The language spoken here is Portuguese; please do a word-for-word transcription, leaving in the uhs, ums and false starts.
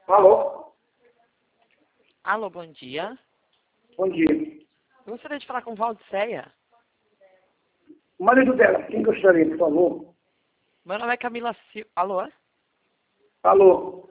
Alô? Alô, bom dia. Bom dia. Eu gostaria de falar com Valdiceia. O marido dela, quem gostaria, por favor? Meu nome é Camila Silva. Alô? Alô?